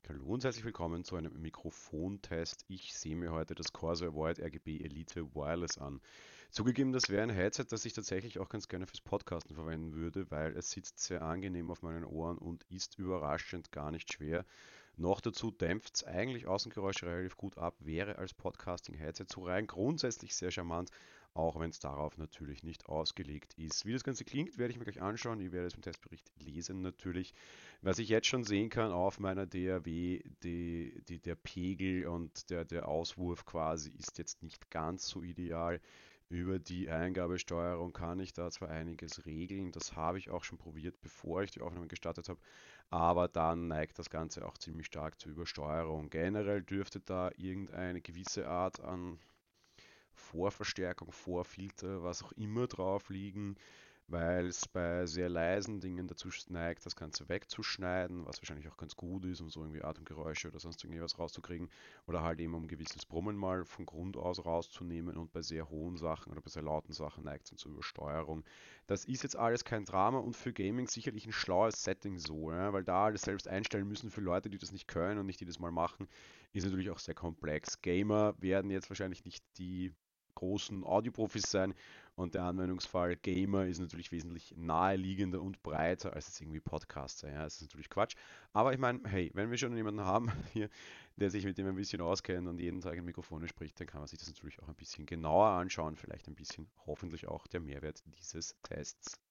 Hallo und herzlich willkommen zu einem Mikrofontest. Ich sehe mir heute das Corsair Void RGB Elite Wireless an. Zugegeben, das wäre ein Headset, das ich tatsächlich auch ganz gerne fürs Podcasten verwenden würde, weil es sitzt sehr angenehm auf meinen Ohren und ist überraschend gar nicht schwer. Noch dazu dämpft es eigentlich Außengeräusche relativ gut ab, wäre als Podcasting-Headset so rein grundsätzlich sehr charmant, auch wenn es darauf natürlich nicht ausgelegt ist. Wie das Ganze klingt, werde ich mir gleich anschauen. Ich werde es im Testbericht lesen natürlich. Was ich jetzt schon sehen kann auf meiner DAW, der Pegel und der Auswurf quasi ist jetzt nicht ganz so ideal. Über die Eingabesteuerung kann ich da zwar einiges regeln, das habe ich auch schon probiert, bevor ich die Aufnahme gestartet habe, aber dann neigt das Ganze auch ziemlich stark zur Übersteuerung. Generell dürfte da irgendeine gewisse Art an Vorverstärkung, Vorfilter, was auch immer drauf liegen, weil es bei sehr leisen Dingen dazu neigt, das Ganze wegzuschneiden, was wahrscheinlich auch ganz gut ist, um so irgendwie Atemgeräusche oder sonst irgendwie was rauszukriegen, oder halt eben um ein gewisses Brummen mal von Grund aus rauszunehmen, und bei sehr hohen Sachen oder bei sehr lauten Sachen neigt es dann zur Übersteuerung. Das ist jetzt alles kein Drama und für Gaming sicherlich ein schlaues Setting so, ja, weil da alles selbst einstellen müssen für Leute, die das nicht können und nicht jedes Mal machen, ist natürlich auch sehr komplex. Gamer werden jetzt wahrscheinlich nicht die großen Audioprofis sein, und der Anwendungsfall Gamer ist natürlich wesentlich naheliegender und breiter als jetzt irgendwie Podcaster. Ja, das ist natürlich Quatsch. Aber ich meine, hey, wenn wir schon jemanden haben hier, der sich mit dem ein bisschen auskennt und jeden Tag in Mikrofone spricht, dann kann man sich das natürlich auch ein bisschen genauer anschauen. Vielleicht ein bisschen, hoffentlich auch der Mehrwert dieses Tests.